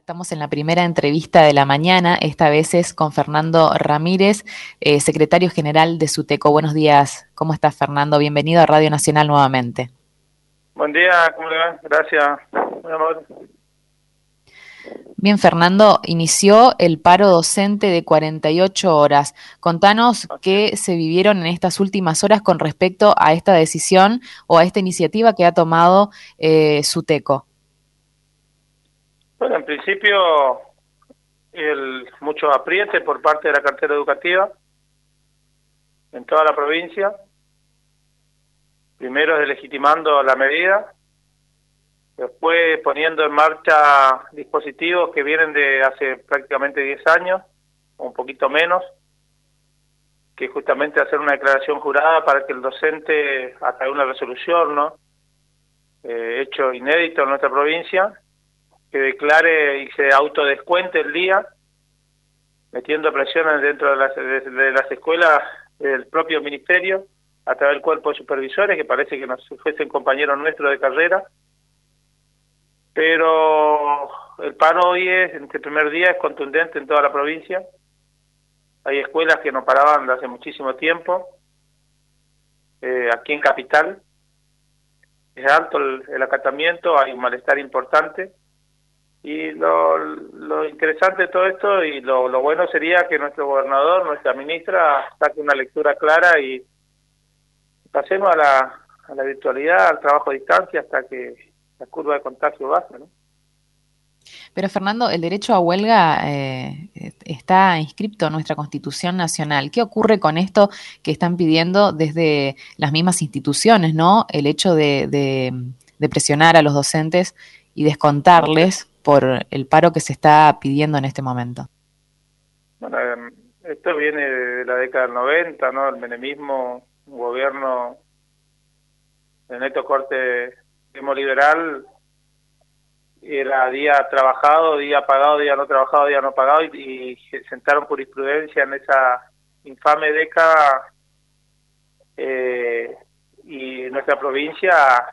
Estamos en la primera entrevista de la mañana, esta vez es con Fernando Ramírez, secretario general de SUTECO. Buenos días, ¿cómo estás, Fernando? Bienvenido a Radio Nacional nuevamente. Buen día, ¿cómo le va? Gracias, muy amable. Bien, Fernando, inició el paro docente de 48 horas. Contanos Así es. qué se vivieron en estas últimas horas con respecto a esta decisión o a esta iniciativa que ha tomado SUTECO. Bueno, en principio, mucho apriete por parte de la cartera educativa en toda la provincia. Primero deslegitimando la medida, después poniendo en marcha dispositivos que vienen de hace prácticamente 10 años, o un poquito menos, que justamente hacer una declaración jurada para que el docente, a través de una resolución, ¿no? Hecho inédito en nuestra provincia, que declare y se autodescuente el día, metiendo presiones dentro de las escuelas del propio ministerio, a través del cuerpo de supervisores, que parece que nos fuesen compañeros nuestros de carrera. Pero el paro hoy en este primer día, es contundente en toda la provincia. Hay escuelas que no paraban desde hace muchísimo tiempo. Aquí en Capital es alto el acatamiento, hay un malestar importante. Y lo interesante de todo esto y lo bueno sería que nuestro gobernador, nuestra ministra, saque una lectura clara y pasemos a la virtualidad, al trabajo a distancia hasta que la curva de contagio baje, ¿no? Pero Fernando, el derecho a huelga está inscripto en nuestra Constitución Nacional. ¿Qué ocurre con esto que están pidiendo desde las mismas instituciones, ¿no? El hecho de presionar a los docentes y descontarles por el paro que se está pidiendo en este momento. Bueno, esto viene de la década del 90, ¿no? El menemismo, un gobierno de neto corte liberal, era día trabajado, día pagado, día no trabajado, día no pagado, y sentaron jurisprudencia en esa infame década, y nuestra provincia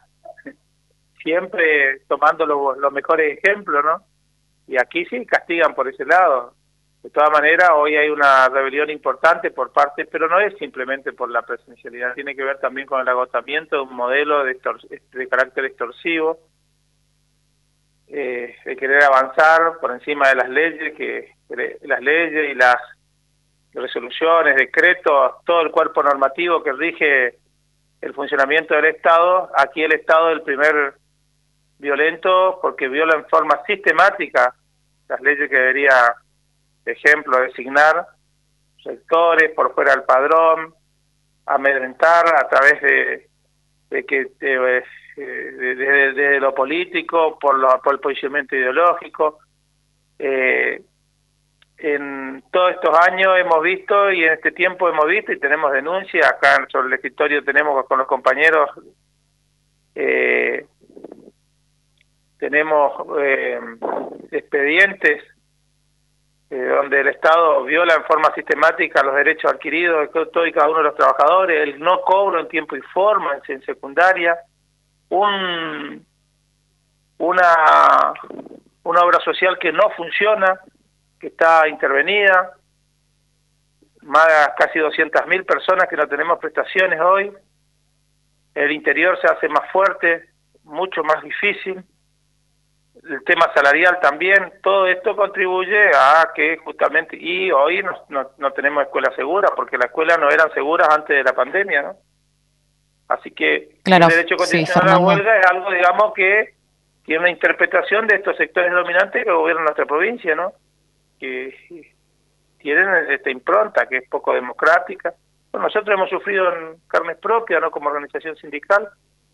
siempre tomando los mejores ejemplos, ¿no? Y aquí sí castigan por ese lado. De todas maneras, hoy hay una rebelión importante por parte, pero no es simplemente por la presencialidad, tiene que ver también con el agotamiento de un modelo de carácter extorsivo, de querer avanzar por encima de las leyes, las leyes y las resoluciones, decretos, todo el cuerpo normativo que rige el funcionamiento del Estado. Aquí el Estado es el primer violento porque viola en forma sistemática las leyes que debería, de ejemplo, designar sectores por fuera del padrón, amedrentar a través desde lo político, por el posicionamiento ideológico. En todos estos años hemos visto, y en este tiempo hemos visto, y tenemos denuncias, acá sobre el escritorio tenemos con los compañeros, tenemos expedientes donde el Estado viola en forma sistemática los derechos adquiridos de todos y cada uno de los trabajadores, el no cobro en tiempo y forma en secundaria, una obra social que no funciona, que está intervenida, casi 200.000 personas que no tenemos prestaciones hoy. El interior se hace más fuerte, mucho más difícil. El tema salarial también, todo esto contribuye a que justamente, y hoy no tenemos escuelas seguras, porque las escuelas no eran seguras antes de la pandemia, ¿no? Así que Claro, el derecho sí, constitucional a la Fernando. huelga es algo, digamos, que tiene una interpretación de estos sectores dominantes que gobiernan nuestra provincia, ¿no? Que tienen esta impronta que es poco democrática. Bueno, nosotros hemos sufrido en carnes propias, ¿no? Como organización sindical.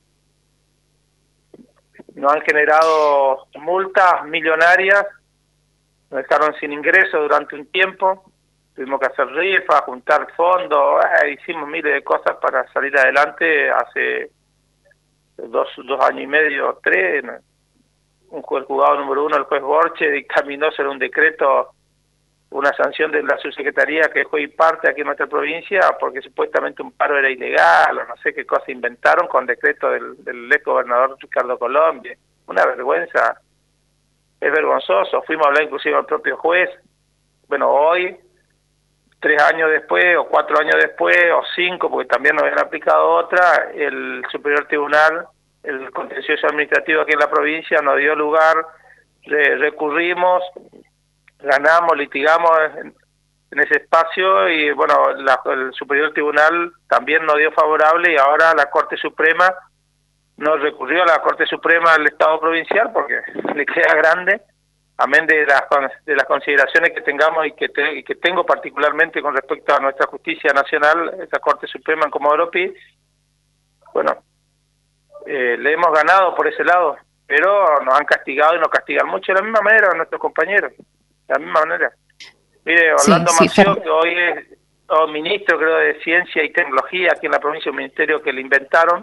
Nos han generado multas millonarias, nos dejaron sin ingresos durante un tiempo, tuvimos que hacer rifas, juntar fondos, hicimos miles de cosas para salir adelante. Hace dos años y medio, 3, un juez juzgado número 1, el juez Borche, dictaminó sobre un decreto una sanción de la subsecretaría que fue parte aquí en nuestra provincia porque supuestamente un paro era ilegal o no sé qué cosa inventaron con decreto del ex gobernador Ricardo Colombia. Una vergüenza es vergonzoso. Fuimos a hablar inclusive al propio juez. Bueno, hoy, 3 años después, o 4 años después, o 5, porque también nos habían aplicado otra, el Superior Tribunal, el contencioso administrativo aquí en la provincia, nos dio lugar, recurrimos, ganamos, litigamos en ese espacio, y bueno, el Superior Tribunal también nos dio favorable, y ahora la Corte Suprema nos recurrió a la Corte Suprema del Estado provincial porque le queda grande, amén de las consideraciones que tengamos y que tengo particularmente con respecto a nuestra justicia nacional, esta Corte Suprema en Comodoro Pi. Bueno, le hemos ganado por ese lado, pero nos han castigado y nos castigan mucho de la misma manera a nuestros compañeros, de la misma manera. Mire, Orlando Mació, que hoy es ministro, creo, de Ciencia y Tecnología aquí en la provincia, un ministerio que le inventaron,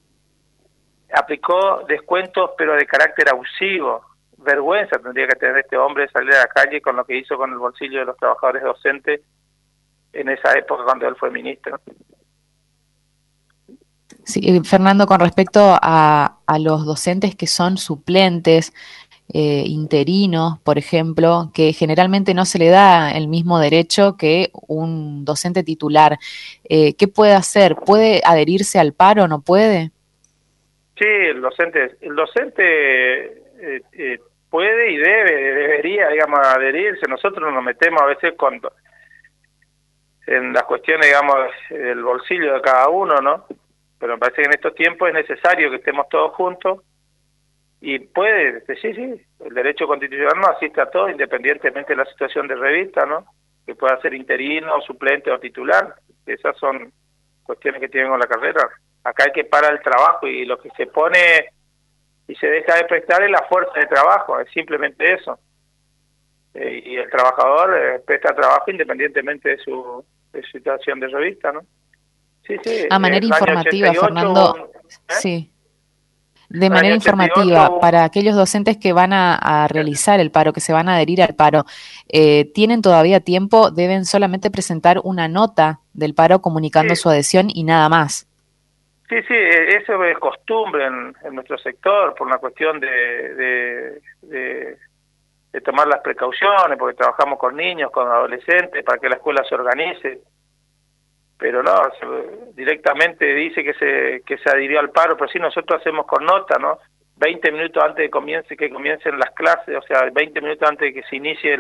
aplicó descuentos pero de carácter abusivo. Vergüenza tendría que tener este hombre de salir a la calle con lo que hizo con el bolsillo de los trabajadores docentes en esa época cuando él fue ministro. Sí, Fernando, con respecto a los docentes que son suplentes, interinos, por ejemplo, que generalmente no se le da el mismo derecho que un docente titular, ¿qué puede hacer? ¿Puede adherirse al paro o no puede? Sí, el docente puede y debería, digamos, adherirse. Nosotros nos metemos a veces en las cuestiones, digamos, del bolsillo de cada uno, ¿no? Pero me parece que en estos tiempos es necesario que estemos todos juntos, y puede, sí, el derecho constitucional nos asiste a todos, independientemente de la situación de revista, ¿no? Que pueda ser interino, suplente o titular. Esas son cuestiones que tienen con la carrera. Acá hay que parar el trabajo, y lo que se pone y se deja de prestar es la fuerza de trabajo, es simplemente eso. Y el trabajador presta trabajo independientemente de su situación de revista, ¿no? Sí, A manera informativa, 88, Fernando, sí. De manera 88, informativa, para aquellos docentes que van a realizar el paro, que se van a adherir al paro, ¿tienen todavía tiempo? ¿Deben solamente presentar una nota del paro comunicando su adhesión y nada más? Sí, eso es costumbre en nuestro sector, por una cuestión de tomar las precauciones, porque trabajamos con niños, con adolescentes, para que la escuela se organice. Pero no, directamente dice que se adhirió al paro, pero sí nosotros hacemos con nota, ¿no? 20 minutos antes de que comiencen las clases, o sea, 20 minutos antes de que se inicie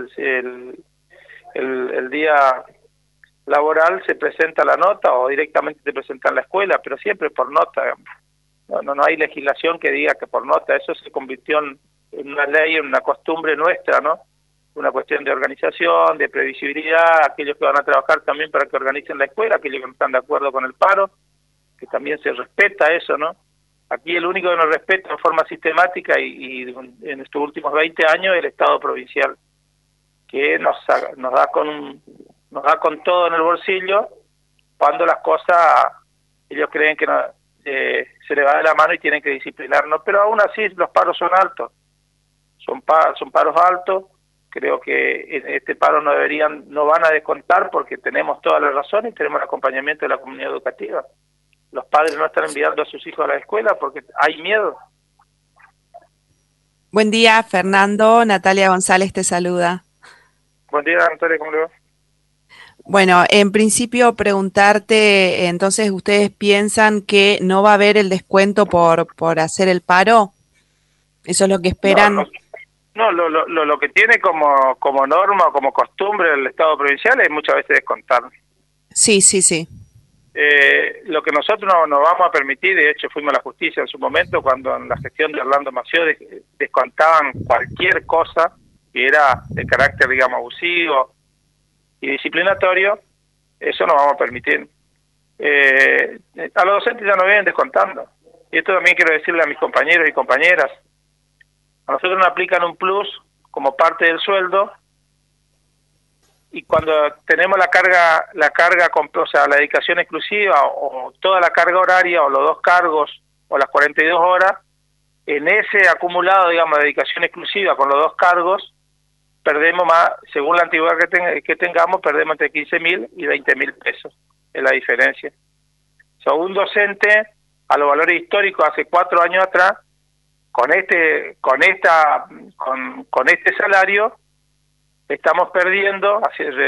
el día laboral, se presenta la nota, o directamente se presenta en la escuela, pero siempre por nota. No hay legislación que diga que por nota. Eso se convirtió en una ley, en una costumbre nuestra, ¿no? Una cuestión de organización, de previsibilidad, aquellos que van a trabajar también para que organicen la escuela, aquellos que no están de acuerdo con el paro, que también se respeta eso, ¿no? Aquí el único que nos respeta en forma sistemática y en estos últimos 20 años es el Estado provincial, que nos da con todo en el bolsillo cuando las cosas ellos creen que no, se le va de la mano y tienen que disciplinarnos, pero aún así los paros son altos, son paros altos. Creo que en este paro no van a descontar, porque tenemos toda la razón y tenemos el acompañamiento de la comunidad educativa. Los padres no están enviando a sus hijos a la escuela porque hay miedo. Buen día, Fernando. Natalia González te saluda. Buen día, Natalia, ¿cómo le va? Bueno, en principio preguntarte, entonces, ¿ustedes piensan que no va a haber el descuento por hacer el paro? ¿Eso es lo que esperan? No, lo que tiene como norma o como costumbre el Estado provincial es muchas veces descontar. Sí. Lo que nosotros no vamos a permitir, de hecho fuimos a la justicia en su momento, cuando en la gestión de Orlando Mació descontaban cualquier cosa que era de carácter, digamos, abusivo y disciplinatorio, eso no vamos a permitir. A los docentes ya no vienen descontando. Y esto también quiero decirle a mis compañeros y compañeras. A nosotros nos aplican un plus como parte del sueldo, y cuando tenemos la carga, o sea, la dedicación exclusiva o toda la carga horaria o los 2 cargos o las 42 horas, en ese acumulado, digamos, de dedicación exclusiva con los 2 cargos, perdemos más, según la antigüedad que tengamos, perdemos entre 15.000 y 20.000 pesos, es la diferencia. O sea, un docente, a los valores históricos hace 4 años atrás, con este salario estamos perdiendo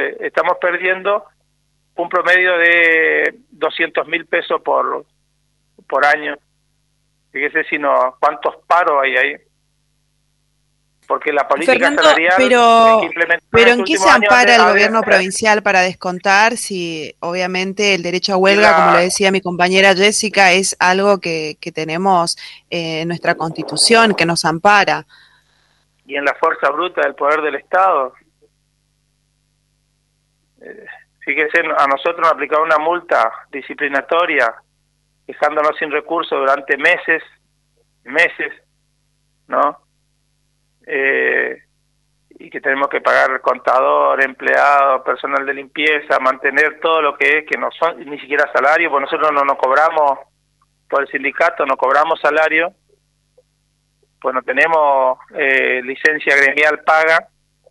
un promedio de 200.000 pesos por año. Fíjese cuántos paros hay ahí. Porque la política Fernando, salarial pero ¿en qué se ampara el gobierno provincial para descontar si obviamente el derecho a huelga, como lo decía mi compañera Jessica, es algo que tenemos en nuestra Constitución, que nos ampara? Y en la fuerza bruta del poder del Estado. Fíjese, a nosotros nos aplicaron una multa disciplinatoria, dejándonos sin recursos durante meses, ¿no? Y que tenemos que pagar contador, empleado, personal de limpieza, mantener todo lo que no son ni siquiera salario, porque nosotros no nos cobramos, por el sindicato no cobramos salario, pues no tenemos licencia gremial paga.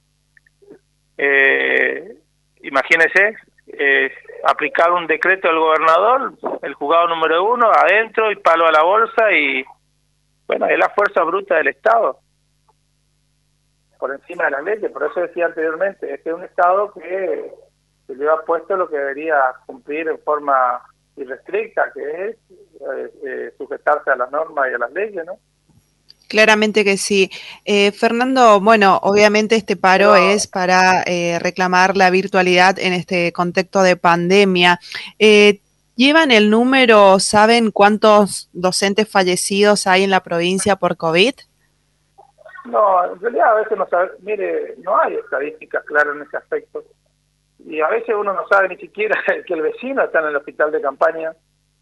Imagínese, aplicar un decreto del gobernador, el juzgado número 1, adentro y palo a la bolsa, y bueno, es la fuerza bruta del Estado por encima de las leyes. Por eso decía anteriormente, es un Estado que se lleva puesto lo que debería cumplir en forma irrestricta, que es sujetarse a las normas y a las leyes, ¿no? Claramente que sí. Fernando, bueno, obviamente este paro es para reclamar la virtualidad en este contexto de pandemia. ¿Llevan el número, saben cuántos docentes fallecidos hay en la provincia por COVID? No, en realidad a veces no sabe, mire, no hay estadísticas claras en ese aspecto. Y a veces uno no sabe ni siquiera que el vecino está en el hospital de campaña.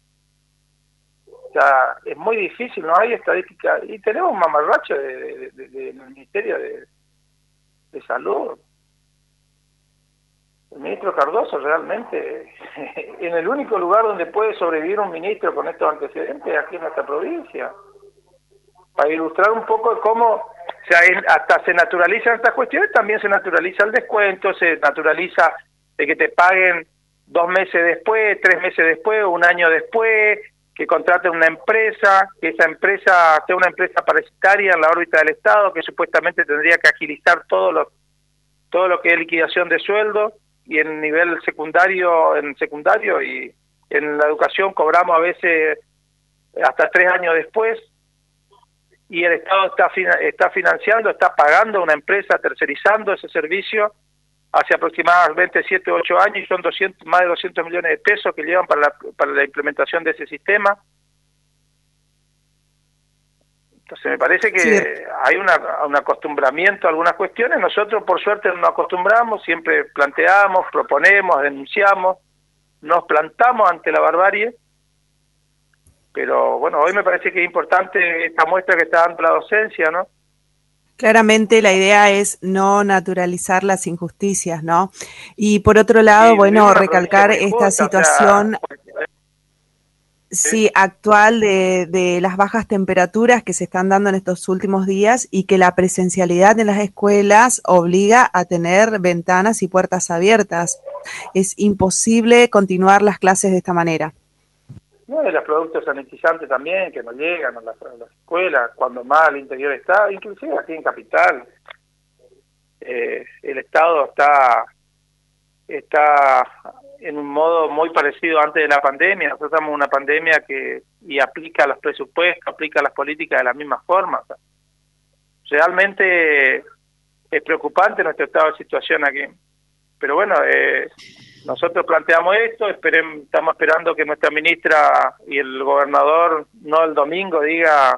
O sea, es muy difícil, no hay estadística. Y tenemos un mamarracho del Ministerio de Salud. El ministro Cardoso realmente, en el único lugar donde puede sobrevivir un ministro con estos antecedentes es aquí en nuestra provincia. Para ilustrar un poco de cómo, o sea, hasta se naturalizan estas cuestiones, también se naturaliza el descuento, se naturaliza de que te paguen 2 meses después, 3 meses después, 1 año después, que contraten una empresa, que esa empresa sea una empresa parasitaria en la órbita del Estado, que supuestamente tendría que agilizar todo lo que es liquidación de sueldo, y en nivel secundario y en la educación cobramos a veces hasta 3 años después, y el Estado está financiando, está pagando a una empresa, tercerizando ese servicio hace aproximadamente 7 u 8 años, y son más de 200 millones de pesos que llevan para la implementación de ese sistema. Entonces me parece que sí, hay un acostumbramiento a algunas cuestiones. Nosotros por suerte no nos acostumbramos, siempre planteamos, proponemos, denunciamos, nos plantamos ante la barbarie. Pero bueno, hoy me parece que es importante esta muestra que está dando la docencia, ¿no? Claramente la idea es no naturalizar las injusticias, ¿no? Y por otro lado, bueno, recalcar esta situación, sí, actual de las bajas temperaturas que se están dando en estos últimos días, y que la presencialidad en las escuelas obliga a tener ventanas y puertas abiertas. Es imposible continuar las clases de esta manera. No, y los productos sanitizantes también, que no llegan a las escuelas, cuando más al interior está, inclusive aquí en Capital. El Estado está en un modo muy parecido antes de la pandemia. Nosotros estamos en una pandemia y aplica los presupuestos, aplica las políticas de la misma forma. O sea, realmente es preocupante nuestro estado de situación aquí. Pero bueno, nosotros planteamos esto, estamos esperando que nuestra ministra y el gobernador, no el domingo, diga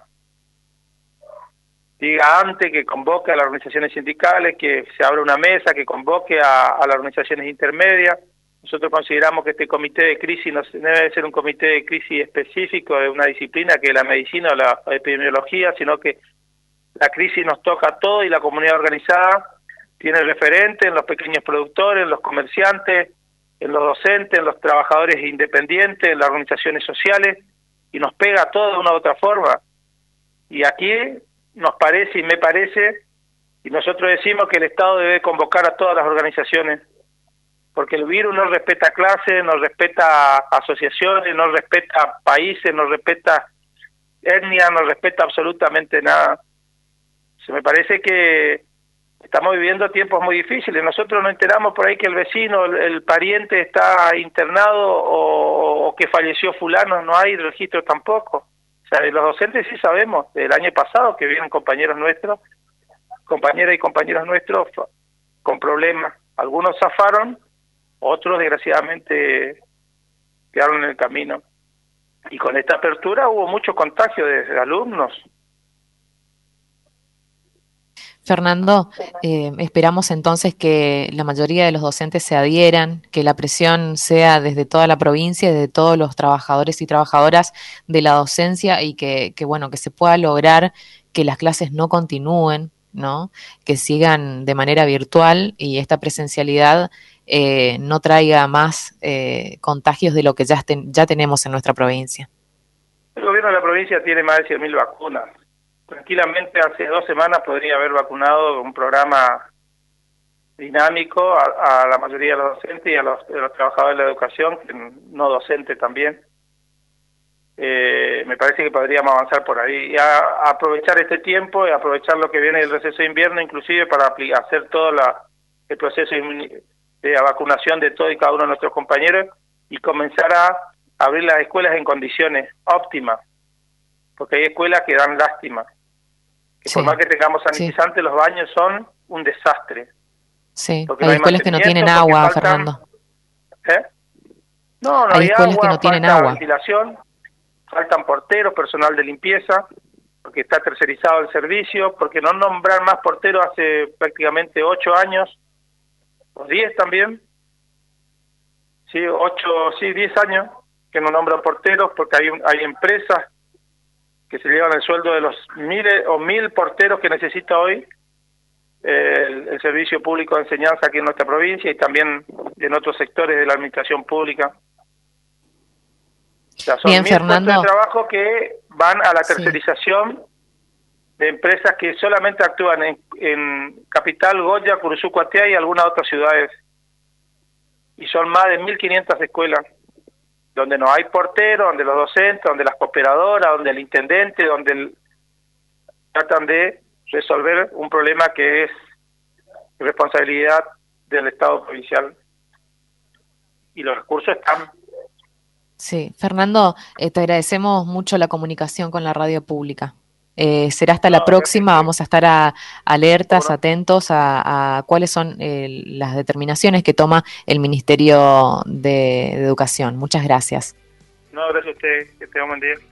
antes, que convoque a las organizaciones sindicales, que se abra una mesa, que convoque a las organizaciones intermedias. Nosotros consideramos que este comité de crisis no debe ser un comité de crisis específico de una disciplina que es la medicina o la epidemiología, sino que la crisis nos toca a todos, y la comunidad organizada tiene referente en los pequeños productores, en los comerciantes, en los docentes, en los trabajadores independientes, en las organizaciones sociales, y nos pega a todos de una u otra forma. Y aquí nos parece y me parece, y nosotros decimos que el Estado debe convocar a todas las organizaciones, porque el virus no respeta clases, no respeta asociaciones, no respeta países, no respeta etnia, no respeta absolutamente nada. Se me parece que estamos viviendo tiempos muy difíciles. Nosotros no enteramos por ahí que el vecino, el pariente está internado o que falleció fulano, no hay registro tampoco. O sea, de los docentes sí sabemos, del año pasado que vienen compañeros nuestros, compañeras y compañeros nuestros con problemas. Algunos zafaron, otros desgraciadamente quedaron en el camino. Y con esta apertura hubo mucho contagio de alumnos. Fernando, esperamos entonces que la mayoría de los docentes se adhieran, que la presión sea desde toda la provincia, desde todos los trabajadores y trabajadoras de la docencia y bueno, que se pueda lograr que las clases no continúen, ¿no? Que sigan de manera virtual y esta presencialidad no traiga más contagios de lo que ya tenemos en nuestra provincia. El gobierno de la provincia tiene más de 100.000 vacunas. Tranquilamente hace 2 semanas podría haber vacunado un programa dinámico a la mayoría de los docentes y a los trabajadores de la educación, no docentes también. Me parece que podríamos avanzar por ahí y aprovechar este tiempo y aprovechar lo que viene del receso de invierno, inclusive para hacer todo el proceso de vacunación de todo y cada uno de nuestros compañeros y comenzar a abrir las escuelas en condiciones óptimas, porque hay escuelas que dan lástima. Que sí, por más que tengamos sanitizantes, sí, los baños son un desastre. Sí, hay escuelas que no tienen agua, Fernando. No hay escuelas agua, que no tienen agua. Ventilación, faltan porteros, personal de limpieza, porque está tercerizado el servicio, porque no nombrar más porteros hace prácticamente 8 años, o 10 también. Sí, 10 años que no nombran porteros, porque hay empresas que se llevan el sueldo de los 1.000 porteros que necesita hoy el Servicio Público de Enseñanza aquí en nuestra provincia y también en otros sectores de la administración pública. O sea, son 1.000 puestos de trabajo que van a la tercerización, sí, de empresas que solamente actúan en Capital, Goya, Curuzú, Cuatiá y algunas otras ciudades. Y son más de 1.500 escuelas, donde no hay portero, donde los docentes, donde las cooperadoras, donde el intendente, tratan de resolver un problema que es responsabilidad del Estado provincial. Y los recursos están. Sí, Fernando, te agradecemos mucho la comunicación con la radio pública. Será hasta la próxima, vamos a estar alertas, atentos a cuáles son las determinaciones que toma el Ministerio de Educación. Muchas gracias. No, gracias a usted, que tenga un buen día.